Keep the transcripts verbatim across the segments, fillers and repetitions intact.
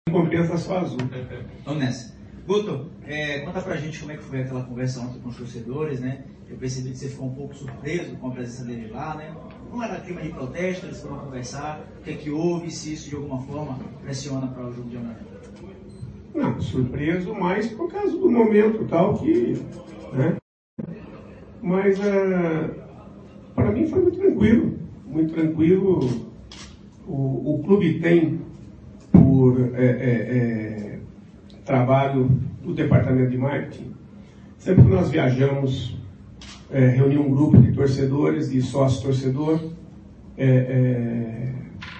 compensa só azul. Vamos nessa. Guto, é, conta pra gente como é que foi aquela conversa ontem com os torcedores, né? Eu percebi que você ficou um pouco surpreso com a presença deles lá, né? Não era clima de protesto, eles foram conversar, o que é que houve, se isso de alguma forma pressiona para o jogo de amanhã? Não, surpreso mais por causa do momento tal que, né? Mas uh, para mim foi muito tranquilo, muito tranquilo. O, o clube tem por é, é, é, trabalho do departamento de marketing. Sempre que nós viajamos, é, reunir um grupo de torcedores, de sócio-torcedor, é, é,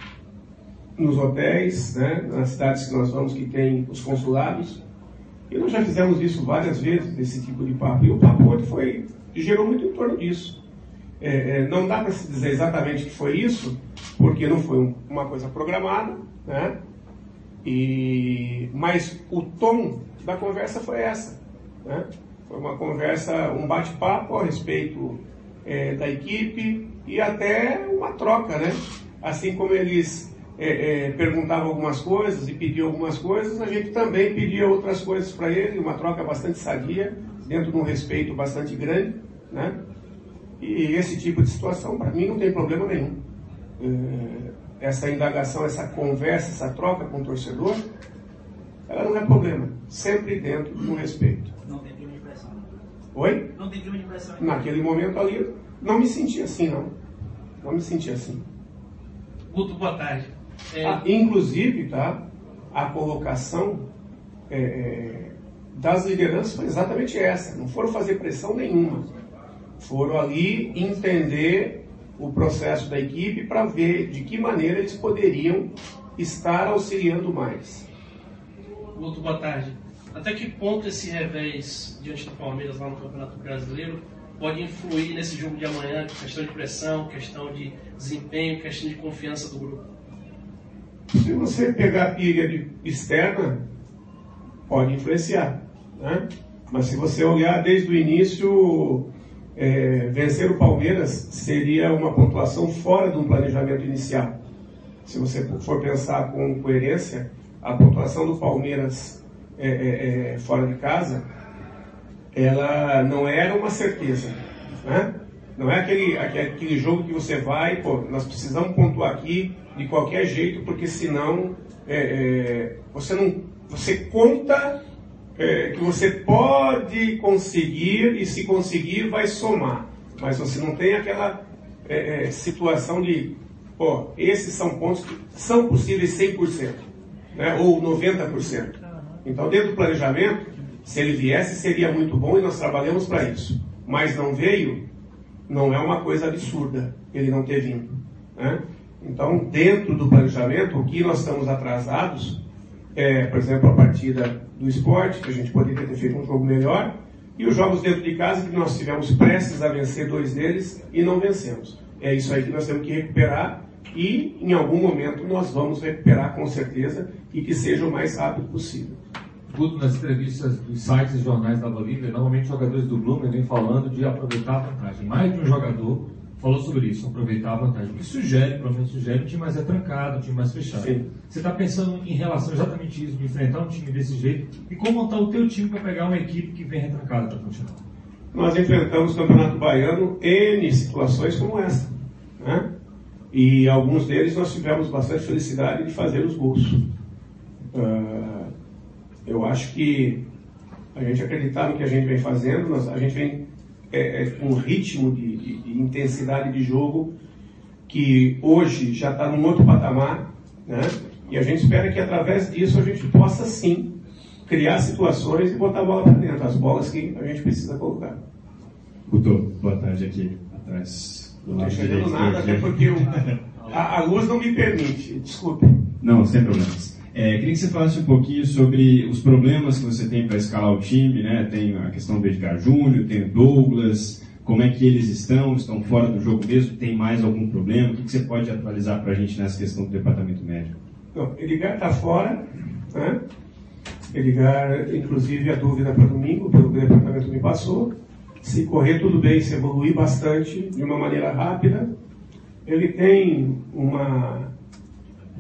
nos hotéis, né, nas cidades que nós vamos que tem os consulados, e nós já fizemos isso várias vezes, esse tipo de papo, e o papo hoje foi, gerou muito em torno disso. É, é, não dá para se dizer exatamente que foi isso, porque não foi um, uma coisa programada, né? E, mas o tom da conversa foi essa, né? Foi uma conversa, um bate-papo a respeito é, da equipe e até uma troca, né? Assim como eles é, é, perguntavam algumas coisas e pediam algumas coisas, a gente também pedia outras coisas para eles, uma troca bastante sadia, dentro de um respeito bastante grande, né? E esse tipo de situação, para mim, não tem problema nenhum. É, essa indagação, essa conversa, essa troca com o torcedor, ela não é problema, sempre dentro do respeito. Não tem clima de pressão. Oi? Não tem clima de pressão. Naquele momento ali, não me senti assim, não. Não me senti assim. Guto, boa tarde. É... Ah, inclusive, tá, a colocação é, é, das lideranças foi exatamente essa. Não foram fazer pressão nenhuma. Foram ali entender o processo da equipe para ver de que maneira eles poderiam estar auxiliando mais. Guto, boa tarde. Até que ponto esse revés diante do Palmeiras lá no Campeonato Brasileiro pode influir nesse jogo de amanhã, questão de pressão, questão de desempenho, questão de confiança do grupo? Se você pegar a pilha de externa, pode influenciar, né? Mas se você olhar desde o início, é, vencer o Palmeiras seria uma pontuação fora de um planejamento inicial. Se você for pensar com coerência, a pontuação do Palmeiras é, é, é, fora de casa, ela não era uma certeza, né? Não é aquele, aquele jogo que você vai, pô, nós precisamos pontuar aqui de qualquer jeito, porque senão é, é, você não, você conta é, que você pode conseguir e se conseguir vai somar, mas você não tem aquela é, é, situação de, pô, esses são pontos que são possíveis cem por cento, né, ou noventa por cento. Então, dentro do planejamento, se ele viesse, seria muito bom e nós trabalhamos para isso. Mas não veio, não é uma coisa absurda ele não ter vindo, né? Então, dentro do planejamento, o que nós estamos atrasados é, por exemplo, a partida do Sport, que a gente poderia ter feito um jogo melhor, e os jogos dentro de casa, que nós tivemos prestes a vencer dois deles e não vencemos. É isso aí que nós temos que recuperar e, em algum momento, nós vamos recuperar com certeza e que seja o mais rápido possível. Tudo nas entrevistas dos sites e jornais da Bolívia, normalmente os jogadores do Blumen vêm falando de aproveitar a vantagem. Mais de um jogador falou sobre isso, aproveitar a vantagem. Isso sugere, pelo menos sugere, um time mais retrancado, um time mais fechado. Sim. Você está pensando em relação exatamente isso, de enfrentar um time desse jeito e como montar o teu time para pegar uma equipe que vem retrancada para continuar? Nós enfrentamos o Campeonato Baiano em situações como essa, né? E alguns deles nós tivemos bastante felicidade de fazer os gols. Uh, eu acho que a gente acreditar no que a gente vem fazendo, nós, a gente vem é, é, com um ritmo de, de, de intensidade de jogo que hoje já está num outro patamar, né? E a gente espera que através disso a gente possa sim criar situações e botar a bola para dentro, as bolas que a gente precisa colocar. Guto, boa tarde aqui atrás do Não lado estou entendendo direito. nada, até porque o, a, a luz não me permite, desculpe. Não, sem problemas. É, queria que você falasse um pouquinho sobre os problemas que você tem para escalar o time, né? Tem a questão do Edgar Júnior, tem o Douglas, como é que eles estão, estão fora do jogo mesmo, tem mais algum problema? O que, que você pode atualizar para a gente nessa questão do departamento médico? Não, Edgar está fora, né? Edgar, inclusive, a dúvida para domingo, pelo que o departamento me passou. Se correr tudo bem, se evoluir bastante, de uma maneira rápida, ele tem uma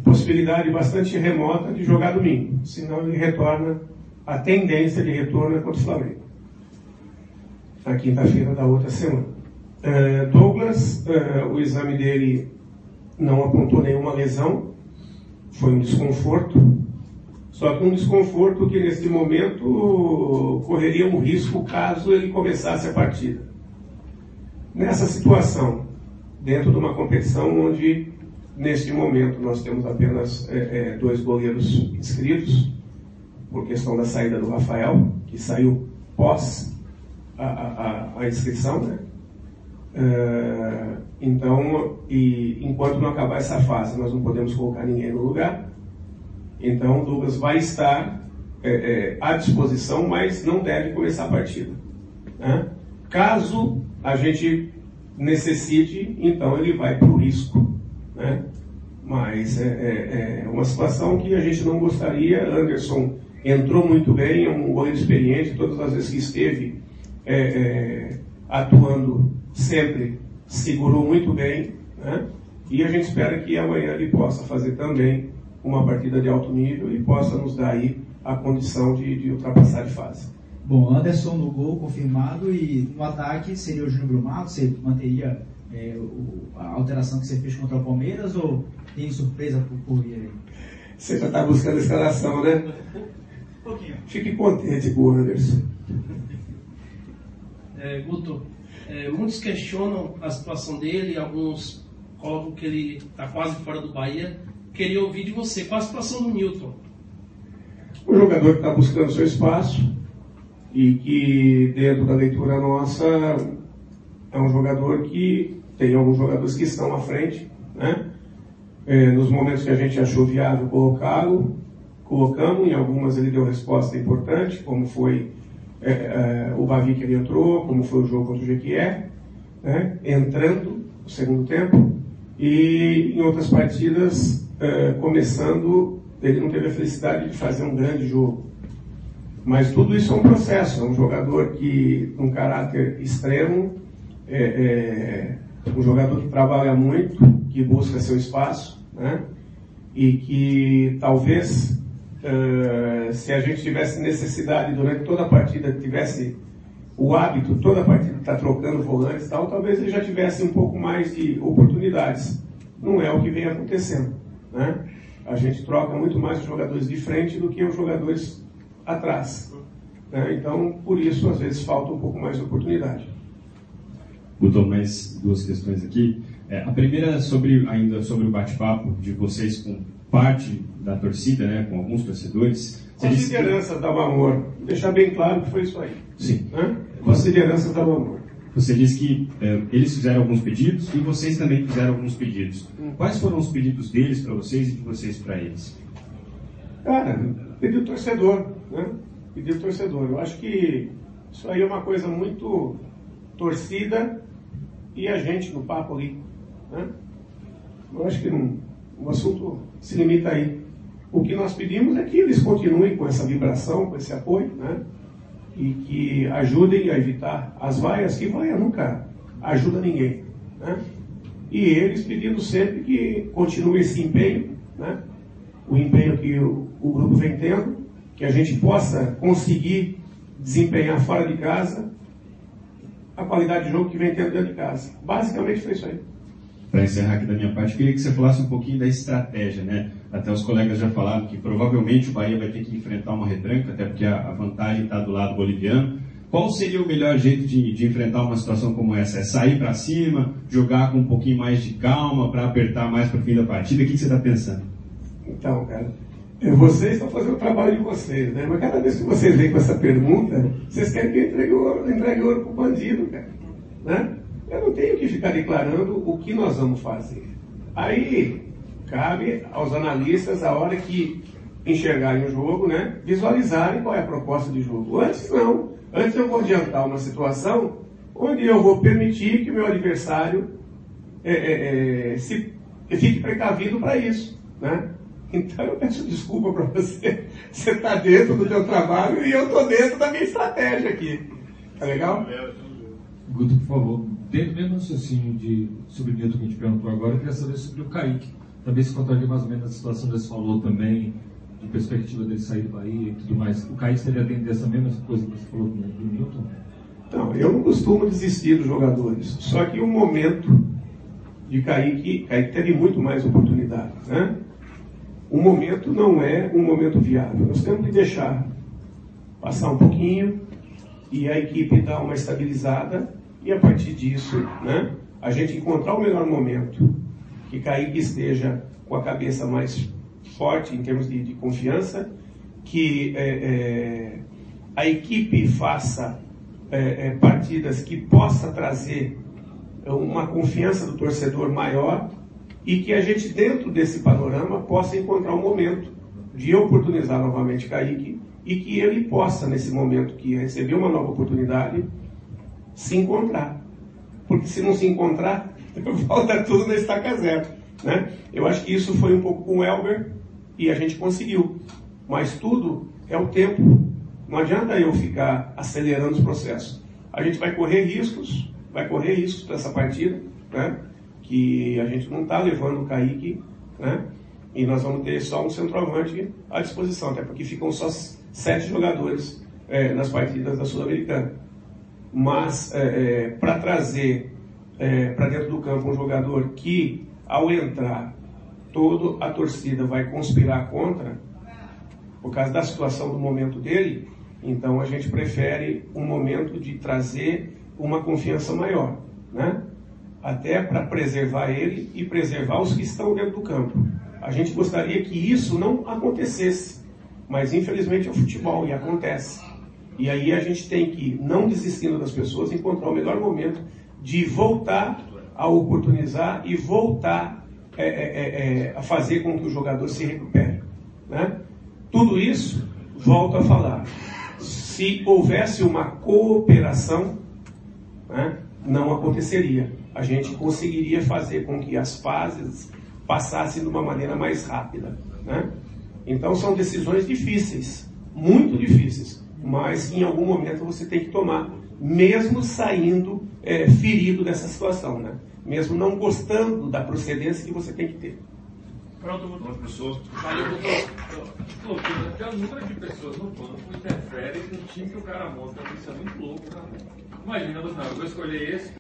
possibilidade bastante remota de jogar domingo, senão ele retorna, a tendência de retorno é contra o Flamengo, na quinta-feira da outra semana. Uh, Douglas, uh, o exame dele não apontou nenhuma lesão, foi um desconforto, só que um desconforto que nesse momento correria um risco caso ele começasse a partida. Nessa situação, dentro de uma competição onde, neste momento, nós temos apenas é, é, dois goleiros inscritos, por questão da saída do Rafael, que saiu pós a, a, a inscrição, né? É, então, e, enquanto não acabar essa fase, nós não podemos colocar ninguém no lugar. Então, o Douglas vai estar é, é, à disposição, mas não deve começar a partida, né? Caso a gente necessite, então ele vai para o risco, né? Mas é, é, é uma situação que a gente não gostaria. Anderson entrou muito bem, é um goleiro experiente, todas as vezes que esteve é, é, atuando sempre segurou muito bem, né? E a gente espera que amanhã ele possa fazer também uma partida de alto nível e possa nos dar aí a condição de, de ultrapassar de fase. Bom, Anderson no gol confirmado, e no ataque seria o Júnior Brumado. Você manteria é, o, a alteração que você fez contra o Palmeiras ou tem surpresa por, por vir aí? Você já está buscando a escalação, né? Um pouquinho. Fique contente com o Anderson. É, Guto, é, muitos questionam a situação dele, alguns colocam que ele está quase fora do Bahia. Queria ouvir de você, qual a situação do Newton? Um jogador que está buscando seu espaço e que, dentro da leitura nossa, é um jogador que tem alguns jogadores que estão à frente, né? É, nos momentos que a gente achou viável colocá-lo, colocamos, em algumas ele deu resposta importante, como foi é, é, o Bavi que ele entrou, como foi o jogo contra o Jequié, né? Entrando no segundo tempo, e em outras partidas, é, começando, ele não teve a felicidade de fazer um grande jogo. Mas tudo isso é um processo, é um jogador que, um caráter extremo, é, é, um jogador que trabalha muito, que busca seu espaço, né? E que talvez, uh, se a gente tivesse necessidade durante toda a partida, tivesse o hábito, toda a partida estar tá trocando volantes e tal, talvez ele já tivesse um pouco mais de oportunidades. Não é o que vem acontecendo, né? A gente troca muito mais os jogadores de frente do que os jogadores atrás, né? Então, por isso, às vezes, falta um pouco mais de oportunidade. Botou mais duas questões aqui. É, a primeira sobre, ainda sobre o bate-papo de vocês com parte da torcida, né, com alguns torcedores. As disse... lideranças da Amor, deixar bem claro que foi isso aí. Sim. Né? As lideranças da Amor. Você disse que é, eles fizeram alguns pedidos e vocês também fizeram alguns pedidos. Hum. Quais foram os pedidos deles para vocês e de vocês para eles? Cara, pediu torcedor, né? Pediu torcedor. Eu acho que isso aí é uma coisa muito torcida e a gente no papo ali, né? Eu acho que não, o assunto se limita aí. O que nós pedimos é que eles continuem com essa vibração, com esse apoio, né? E que ajudem a evitar as vaias, que vaia nunca ajuda ninguém, né? E eles pedindo sempre que continue esse empenho, né? O empenho que o, o grupo vem tendo, que a gente possa conseguir desempenhar fora de casa a qualidade de jogo que vem tendo dentro de casa. Basicamente foi isso aí. Para encerrar aqui da minha parte, eu queria que você falasse um pouquinho da estratégia, né? Até os colegas já falaram que provavelmente o Bahia vai ter que enfrentar uma retranca, até porque a, a vantagem está do lado boliviano. Qual seria o melhor jeito de, de enfrentar uma situação como essa? É sair para cima, jogar com um pouquinho mais de calma, para apertar mais para o fim da partida? O que, que você está pensando? Então, cara, vocês estão fazendo o trabalho de vocês, né? Mas cada vez que vocês vêm com essa pergunta, vocês querem que eu entregue ouro, entregue ouro para o bandido, cara, né? Eu não tenho que ficar declarando o que nós vamos fazer. Aí, cabe aos analistas, a hora que enxergarem o jogo, né, visualizarem qual é a proposta de jogo. Antes, não. Antes eu vou adiantar uma situação onde eu vou permitir que o meu adversário é, é, é, se, fique precavido para isso, né? Então eu peço desculpa para você. Você está dentro do meu trabalho e eu estou dentro da minha estratégia aqui. Tá legal? Guto, por favor, dentro do mesmo raciocínio de, sobre o Newton que a gente perguntou agora, eu queria saber sobre o Kaique. também se contraria mais ou menos a situação que você falou também, de perspectiva dele sair do Bahia e tudo mais. O Kaique seria dentro dessa mesma coisa que você falou do, do Newton? Não, eu não costumo desistir dos jogadores. Só que o momento de Kaique, Kaique teve muito mais oportunidade, né? O momento não é um momento viável. Nós temos que deixar passar um pouquinho e a equipe dar uma estabilizada e a partir disso, né, a gente encontrar o melhor momento, que Kaique esteja com a cabeça mais forte em termos de, de confiança, que é, é, a equipe faça é, é, partidas que possa trazer uma confiança do torcedor maior e que a gente, dentro desse panorama, possa encontrar um momento de oportunizar novamente Kaique e que ele possa, nesse momento que recebeu uma nova oportunidade, se encontrar. Porque se não se encontrar, volta tudo na estaca zero, né? Eu acho que isso foi um pouco com o Elber e a gente conseguiu. Mas tudo é o tempo. Não adianta eu ficar acelerando os processos. A gente vai correr riscos, vai correr riscos para essa partida, né? Que a gente não está levando o Kaique, né? E nós vamos ter só um centroavante à disposição, até porque ficam só sete jogadores é, nas partidas da Sul-Americana. Mas é, é, para trazer é, para dentro do campo um jogador que, ao entrar, toda a torcida vai conspirar contra, por causa da situação do momento dele, então a gente prefere um momento de trazer uma confiança maior, né? Até para preservar ele e preservar os que estão dentro do campo. A gente gostaria que isso não acontecesse, mas infelizmente é o futebol e acontece. E aí a gente tem que, não desistindo das pessoas, encontrar o melhor momento de voltar a oportunizar e voltar é, é, é, a fazer com que o jogador se recupere, né? Tudo isso, volto a falar, se houvesse uma cooperação, né, não aconteceria. A gente conseguiria fazer com que as fases passassem de uma maneira mais rápida, né? Então são decisões difíceis, muito difíceis, mas em algum momento você tem que tomar, mesmo saindo é, ferido dessa situação, né? Mesmo não gostando da procedência que você tem que ter. Pronto, pronto, professor. Valeu, doutor. Loucura, tem um número de pessoas no banco que interferem no time que o cara monta. Isso é muito louco, cara. Imagina, não, eu vou escolher esse.